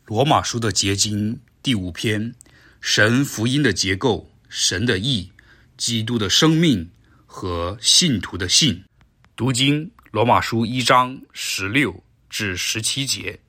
罗马书的结晶第5篇，神福音的结构、神的义、基督的生命和信徒的信。读经罗马书1章16至17节。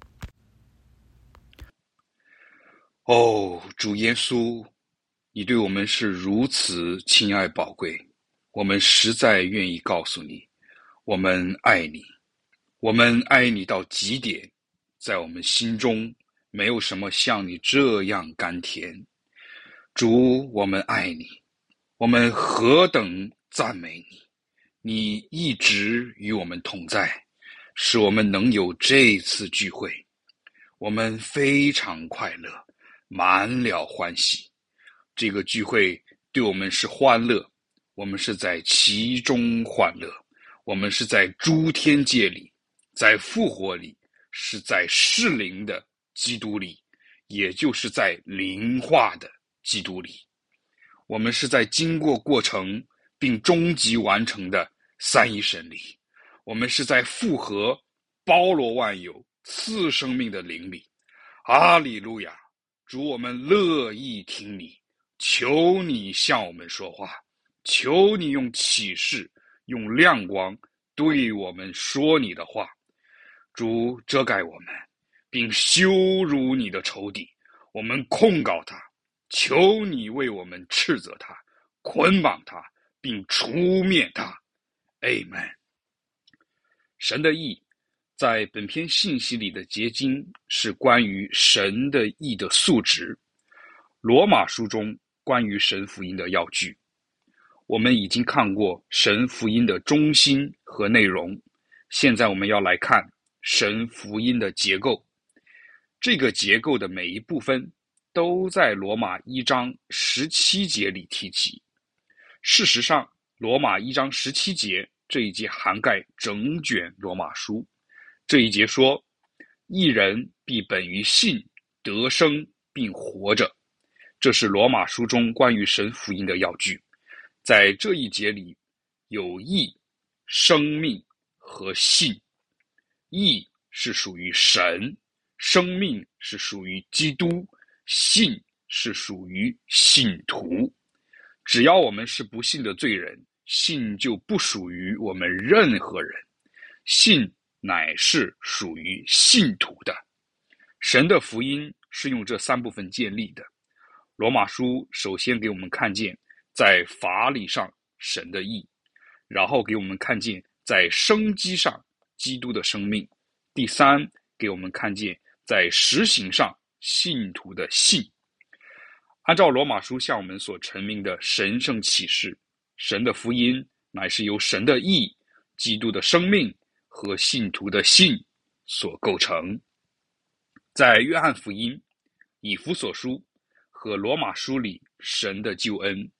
主耶稣，你对我们是如此亲爱宝贵，我们实在愿意告诉你，我们爱你，我们爱你到极点，在我们心中没有什么像你这样甘甜。主，我们爱你，我们何等赞美你，你一直与我们同在，使我们能有这次聚会，我们非常快乐，满了欢喜。这个聚会对我们是欢乐，我们是在其中欢乐，我们是在诸天界里，在复活里，是在适灵的基督里，也就是在灵化的基督里。我们是在经过过程并终极完成的三一神里，我们是在复合包罗万有赐生命的灵里。阿里路亚！主，我们乐意听你，求你向我们说话，求你用启示用亮光对我们说你的话。主，遮盖我们并羞辱你的仇敌，我们控告他，求你为我们斥责他，捆绑他并除灭他。 Amen。 神的义在本篇信息里的结晶是关于神的义的素质，罗马书中关于神福音的要句。我们已经看过神福音的中心和内容，现在我们要来看神福音的结构。这个结构的每一部分都在罗马1章17节里提及。事实上，罗马1章17节这一节涵盖整卷罗马书。这一节说，义人必本于信得生并活着。这是罗马书中关于神福音的要句。在这一节里有义、生命和信。义是属于神，生命是属于基督，信是属于信徒。只要我们是不信的罪人，信就不属于我们任何人，信乃是属于信徒的。神的福音是用这3部分建立的。罗马书首先给我们看见在法理上神的义，然后给我们看见在生机上基督的生命，第3给我们看见在实行上信徒的信。按照罗马书向我们所陈明的神圣启示，神的福音乃是由神的义、基督的生命和信徒的信所构成。在约翰福音、以弗所书和罗马书里，神的救恩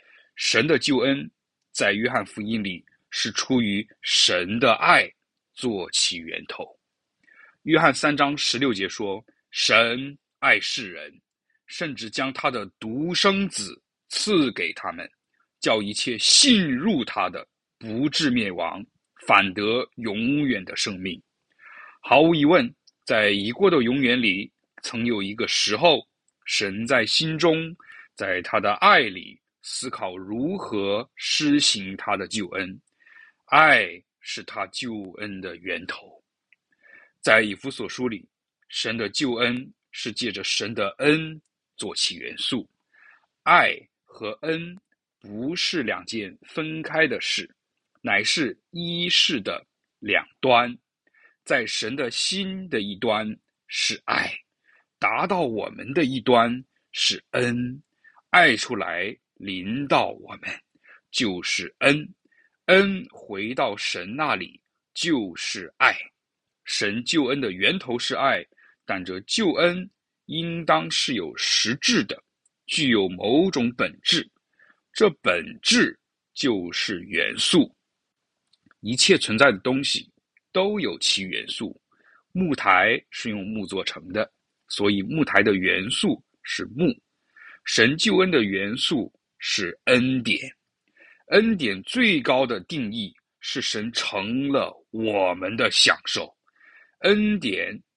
在约翰福音里是出于神的爱做其源头。约翰3章16节说，神爱世人，甚至将他的独生子赐给他们，叫一切信入他的不至灭亡，反得永远的生命。毫无疑问，在已过的永远里，曾有一个时候，神在心中，在他的爱里思考如何施行他的救恩。爱是他救恩的源头。在以弗所书里，神的救恩是借着神的恩做其元素。爱和恩不是2件分开的事，乃是一事的两端。在神的心的一端是爱，达到我们的一端是恩，爱出来临到我们就是恩，恩回到神那里就是爱。神救恩的源头是爱，但这救恩应当是有实质的，具有某种本质，这本质就是元素。一切存在的东西都有其元素。木台是用木做成的，所以木台的元素是木。神救恩的元素是恩典。恩典最高的定义是神成了我们的享受。恩典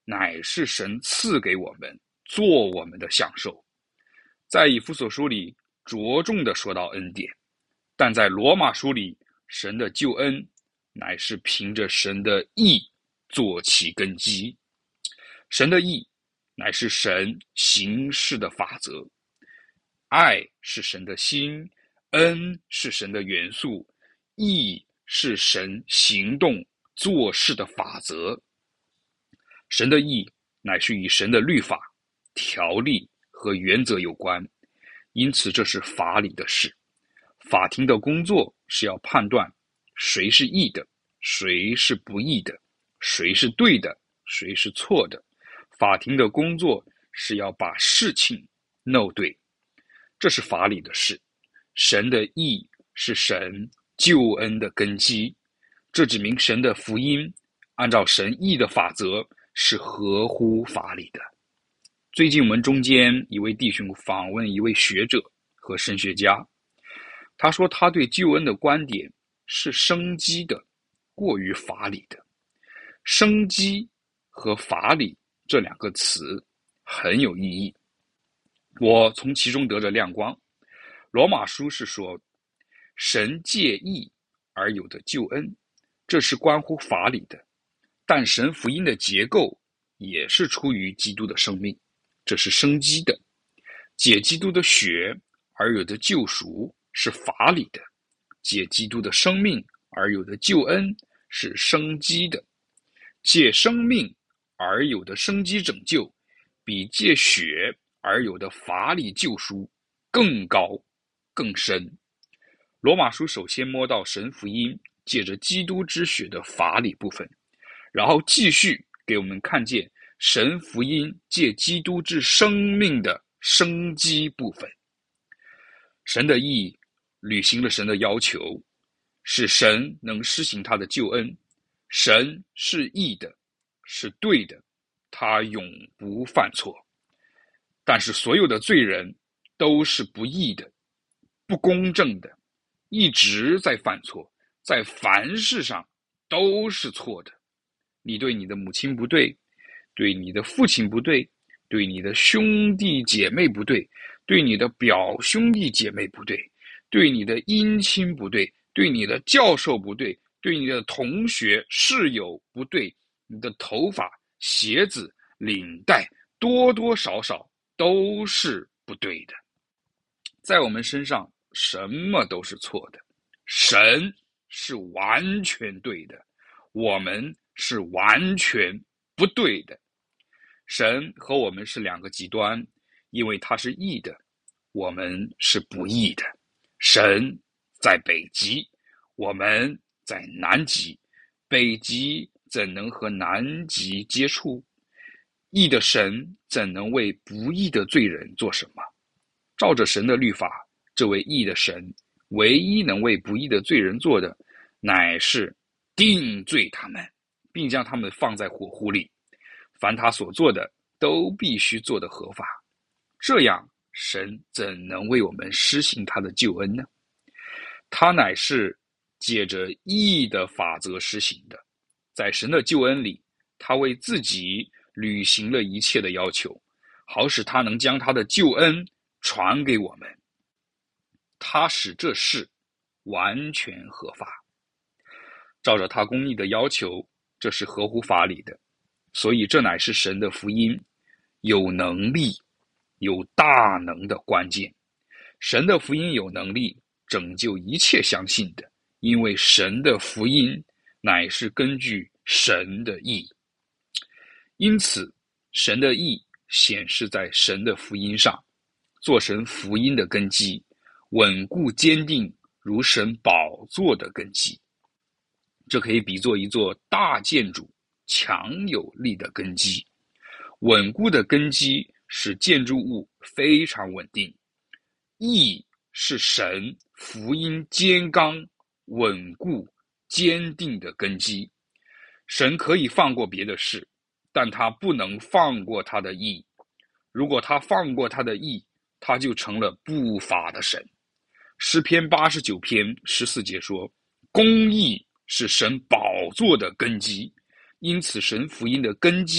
乃是神赐给我们，做我们的享受。在以弗所书里着重的说到恩典，但在罗马书里，神的救恩乃是凭着神的义做其根基。神的义乃是神行事的法则，爱是神的心，恩是神的元素，义是神行动做事的法则。神的义乃是与神的律法、条例和原则有关，因此这是法理的事。法庭的工作是要判断谁是义的，谁是不义的，谁是对的，谁是错的。法庭的工作是要把事情弄对，这是法理的事。神的义是神救恩的根基，这指明神的福音按照神义的法则是合乎法理的。最近我们中间一位弟兄访问一位学者和神学家，他说他对救恩的观点是生机的，过于法理的。生机和法理这两个词很有意义，我从其中得着亮光。罗马书是说，神借义而有的救恩，这是关乎法理的，但神福音的结构也是出于基督的生命，这是生机的。借基督的血而有的救赎是法理的，借基督的生命而有的救恩是生机的。借生命而有的生机拯救，比借血而有的法理救赎更高更深。罗马书首先摸到神福音借着基督之血的法理部分，然后继续给我们看见神福音借基督之生命的生机部分。神的义履行了神的要求，使神能施行他的救恩。神是义的，是对的，他永不犯错。但是所有的罪人都是不义的，不公正的，一直在犯错，在凡事上都是错的。你对你的母亲不对，对你的父亲不对，对你的兄弟姐妹不对，对你的表兄弟姐妹不对，对你的姻亲不对，对你的教授不对，对你的同学室友不对，你的头发、鞋子、领带多多少少都是不对的。在我们身上什么都是错的，神是完全对的，我们是完全不对的。神和我们是两个极端，因为他是义的，我们是不义的。神在北极，我们在南极，北极怎能和南极接触？义的神怎能为不义的罪人做什么？照着神的律法，这位义的神唯一能为不义的罪人做的，乃是定罪他们，并将他们放在火湖里。凡他所做的，都必须做得合法。这样，神怎能为我们施行他的救恩呢？他乃是借着义的法则施行的。在神的救恩里，他为自己履行了一切的要求，好使他能将他的救恩传给我们。他使这事完全合法，照着他公义的要求，这是合乎法理的。所以这乃是神的福音有能力、有大能的关键。神的福音有能力拯救一切相信的，因为神的福音乃是根据神的义。因此，神的义显示在神的福音上，做神福音的根基，稳固坚定如神宝座的根基。这可以比作一座大建筑强有力的根基。稳固的根基使建筑物非常稳定。义是神福音坚刚、稳固、坚定的根基。神可以放过别的事，但他不能放过他的义。如果他放过他的义，他就成了不法的神。诗篇89篇14节说，公义是神宝座的根基。因此神福音的根基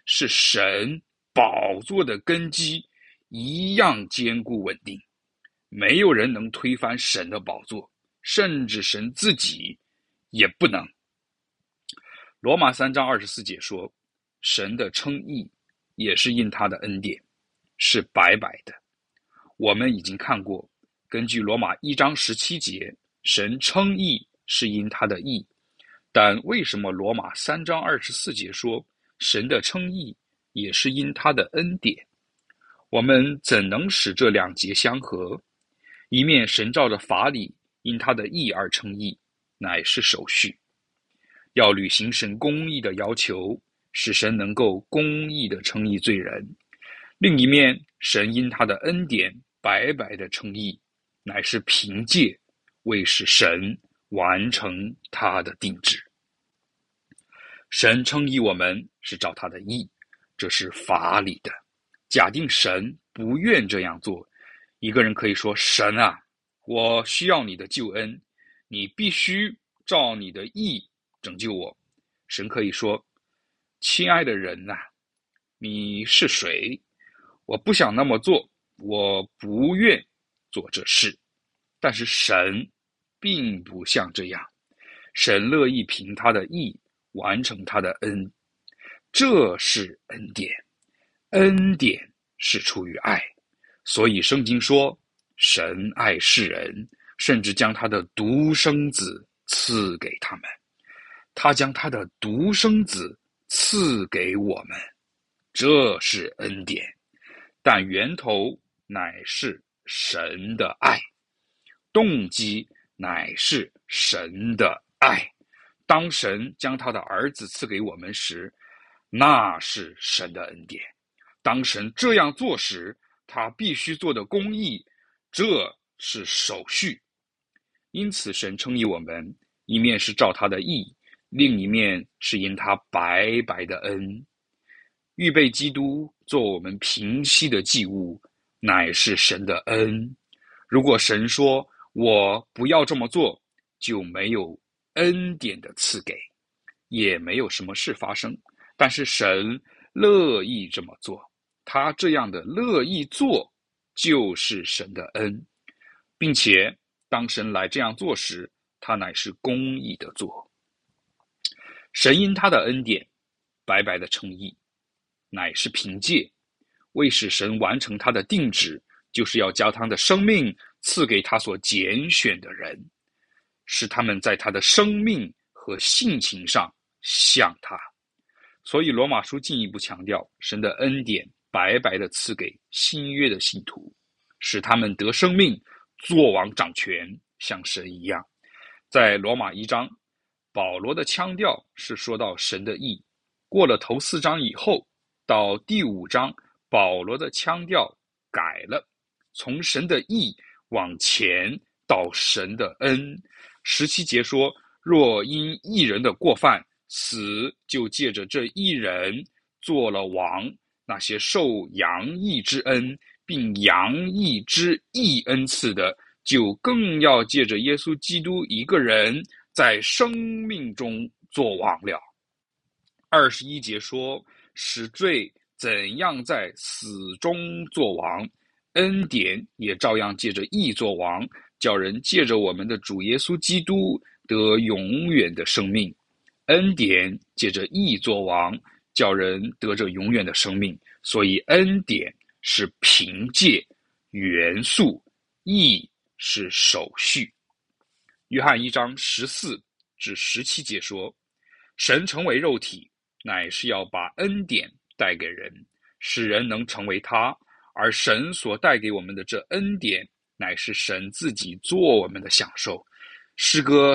是神宝座的根基一样坚固稳定，没有人能推翻神的宝座，甚至神自己也不能。罗马3章24节说，神的称义也是因他的恩典，是白白的。我们已经看过，根据罗马1章17节，神称义是因他的义，但为什么罗马3章24节说神的称义也是因他的恩典？我们怎能使这两节相合？一面神照着法理因他的义而称义，乃是手续，要履行神公义的要求，使神能够公义的称义罪人；另一面神因他的恩典白白的称义，乃是凭借为使神完成他的定旨。神称义我们是照他的义，这是法理的。假定神不愿这样做，一个人可以说，神啊，我需要你的救恩，你必须照你的义拯救我。神可以说，亲爱的人啊，你是谁？我不想那么做，我不愿做这事。但是神并不像这样，神乐意凭他的义完成他的恩，这是恩典。恩典是出于爱，所以圣经说，神爱世人，甚至将他的独生子赐给他们。他将他的独生子赐给我们，这是恩典。但源头乃是神的爱，动机乃是神的爱。当神将他的儿子赐给我们时，那是神的恩典。当神这样做时，他必须做的公义，这是手续。因此神称义我们，一面是照他的义，另一面是因他白白的恩。预备基督做我们平息的祭物，乃是神的恩。如果神说我不要这么做，就没有恩典的赐给，也没有什么事发生。但是神乐意这么做，他这样的乐意做就是神的恩，并且当神来这样做时，他乃是公义的做。神因他的恩典白白的称义，乃是凭借，为使神完成他的定旨，就是要将他的生命赐给他所拣选的人，使他们在他的生命和性情上像他。所以罗马书进一步强调，神的恩典白白的赐给新约的信徒，使他们得生命，作王掌权，像神一样。在罗马1章，保罗的腔调是说到神的义，过了头4章以后，到第5章，保罗的腔调改了，从神的义往前到神的恩。17节说，若因一人的过犯，死就借着这一人做了王，那些受洋溢之恩并洋溢之义恩赐的，就更要借着耶稣基督一个人在生命中做王了。21节说，使罪怎样在死中做王，恩典也照样借着义做王，叫人借着我们的主耶稣基督得永远的生命。恩典借着义做王，叫人得着永远的生命。所以恩典是凭借元素，义是手续。约翰1章14至17节说，神成为肉体，乃是要把恩典带给人，使人能成为他，而神所带给我们的这恩典，乃是神自己做我们的享受。诗歌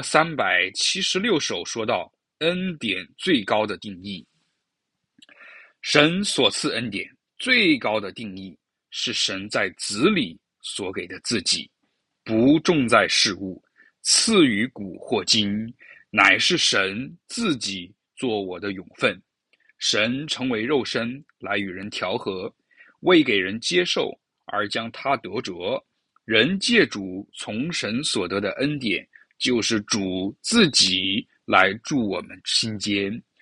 376首说到恩典最高的定义，神所赐恩典最高的定义是神在子里所给的自己，不重在事物，赐予古或今，乃是神自己做我的永分。神成为肉身来与人调和，为给人接受而将他得着。人借主从神所得的恩典，就是主自己来住我们心间。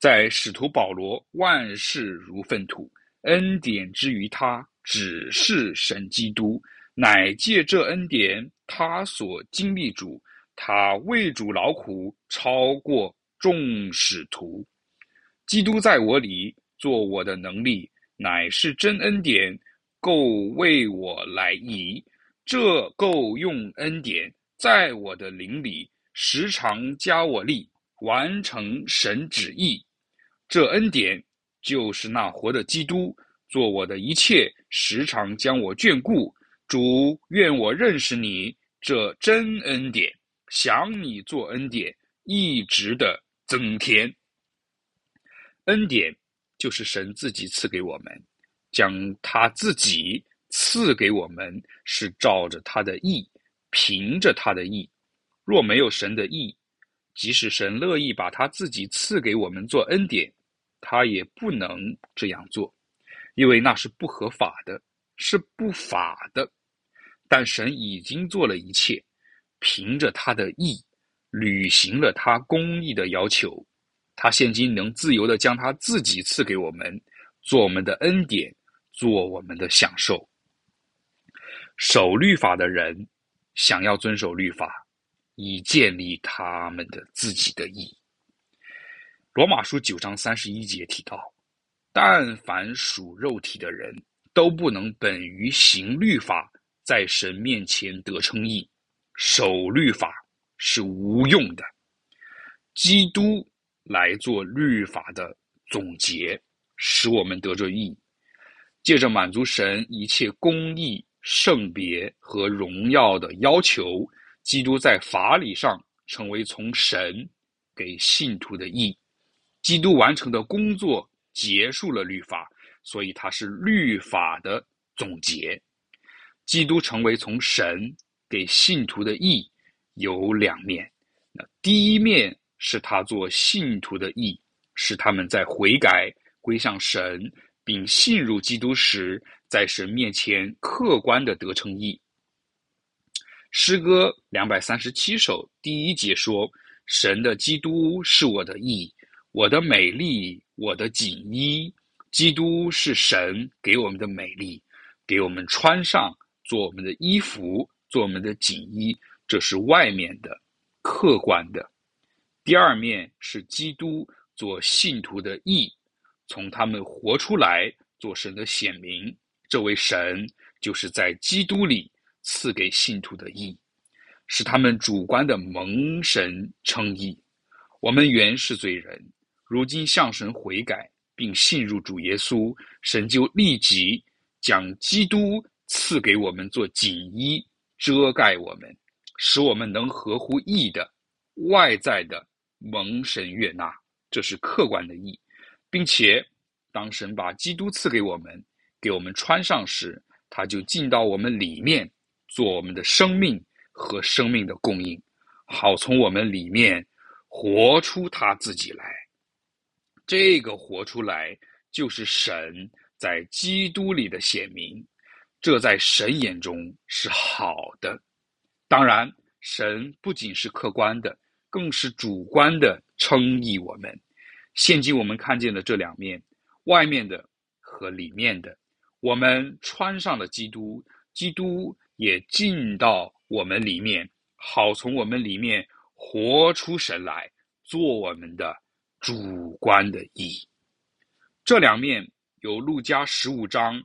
在使徒保罗，万事如粪土，恩典之于他，只是神基督，乃借这恩典，他所经历主，他为主劳苦，超过众使徒。基督在我里做我的能力，乃是真恩典，够为我来移。这够用恩典，在我的灵里时常加我力，完成神旨意。这恩典就是那活的基督，做我的一切，时常将我眷顾。主，愿我认识你这真恩典，想你做恩典，一直的增添。恩典就是神自己赐给我们，将他自己赐给我们，是照着他的义，凭着他的义。若没有神的义，即使神乐意把他自己赐给我们做恩典，他也不能这样做，因为那是不合法的，是不法的。但神已经做了一切，凭着他的义，履行了他公义的要求。他现今能自由地将他自己赐给我们，做我们的恩典，做我们的享受。守律法的人想要遵守律法，以建立他们的自己的义。罗马书9章31节提到，但凡属肉体的人，都不能本于行律法，在神面前得称义。守律法是无用的，基督来做律法的总结，使我们得着义。借着满足神一切公义、圣别和荣耀的要求，基督在法理上成为从神给信徒的义。基督完成的工作结束了律法，所以它是律法的总结。基督成为从神给信徒的义有两面，第一面是他做信徒的义，使他们在悔改归向神并信入基督时，在神面前客观的得称义。诗歌237首第1节说，神的基督是我的义，我的美丽，我的锦衣。基督是神给我们的美丽，给我们穿上，做我们的衣服，做我们的锦衣，这是外面的，客观的。第二面是基督做信徒的义，从他们活出来，做神的显明。这位神就是在基督里赐给信徒的义，使他们主观的蒙神称义。我们原是罪人，如今向神悔改，并信入主耶稣，神就立即将基督赐给我们做锦衣，遮盖我们，使我们能合乎义的外在的蒙神悦纳，这是客观的义。并且当神把基督赐给我们，给我们穿上时，他就进到我们里面，做我们的生命和生命的供应，好从我们里面活出他自己来。这个活出来就是神在基督里的显明，这在神眼中是好的。当然，神不仅是客观的，更是主观的称义我们。现今我们看见的这两面，外面的和里面的，我们穿上了基督，基督也进到我们里面，好从我们里面活出神来，做我们的主观的义。这两面有路加15章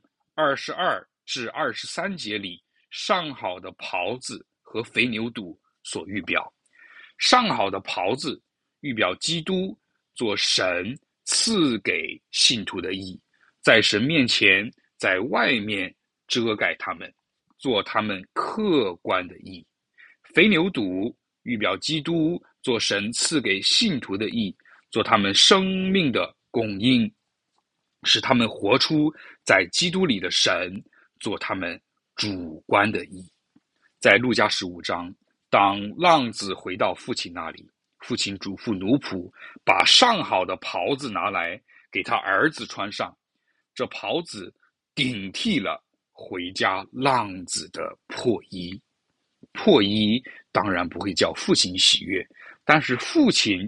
22至23节里上好的袍子和肥牛肚所预表。上好的袍子预表基督做神赐给信徒的义，在神面前，在外面遮盖他们，做他们客观的义。肥牛肚预表基督做神赐给信徒的义，做他们生命的供应，使他们活出在基督里的神，做他们主观的义。在路加15章，当浪子回到父亲那里，父亲嘱咐奴仆把上好的袍子拿来给他儿子穿上，这袍子顶替了回家浪子的破衣。破衣当然不会叫父亲喜悦，但是父亲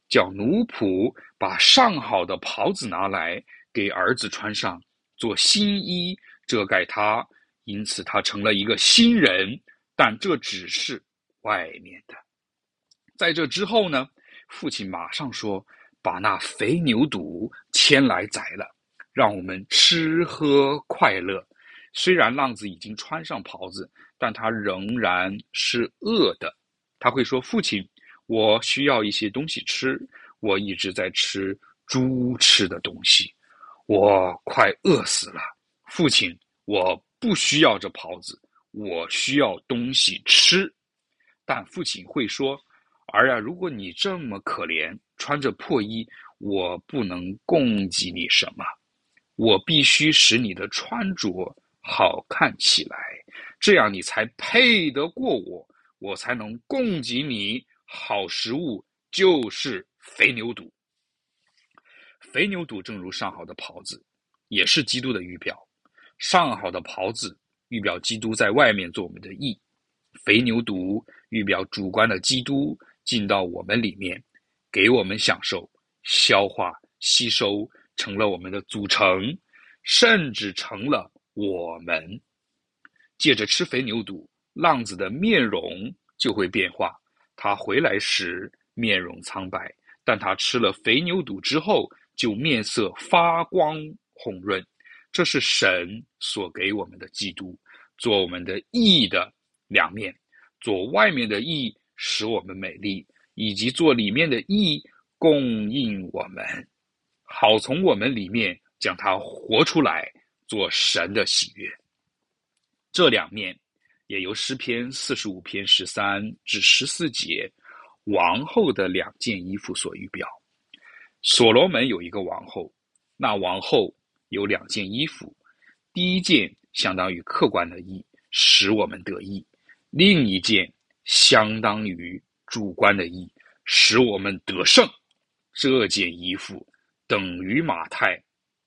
叫奴仆把上好的袍子拿来给儿子穿上，做新衣遮盖他，因此他成了一个新人，但这只是外面的。在这之后呢，父亲马上说，把那肥牛犊牵来宰了，让我们吃喝快乐。虽然浪子已经穿上袍子，但他仍然是饿的。他会说，父亲，我需要一些东西吃，我一直在吃猪吃的东西，我快饿死了。父亲，我不需要这袍子，我需要东西吃。但父亲会说，儿啊，如果你这么可怜，穿着破衣，我不能供给你什么，我必须使你的穿着好看起来，这样你才配得过我，我才能供给你好食物，就是肥牛犊。肥牛犊正如上好的袍子，也是基督的预表。上好的袍子预表基督在外面做我们的义，肥牛犊预表主观的基督进到我们里面，给我们享受、消化、吸收，成了我们的组成，甚至成了我们。借着吃肥牛肚，浪子的面容就会变化。他回来时面容苍白，但他吃了肥牛肚之后，就面色发光红润。这是神所给我们的基督，做我们的义的两面，做外面的义使我们美丽，以及做里面的义供应我们，好从我们里面将它活出来，做神的喜悦。这两面也由诗篇45篇13至14节王后的2件衣服所预表。所罗门有一个王后，那王后有2件衣服，第一件相当于客观的义，使我们得益；另一件相当于主观的义，使我们得胜。这件衣服等于马太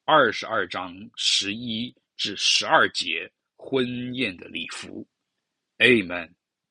22章11至12节婚宴的礼服。Amen。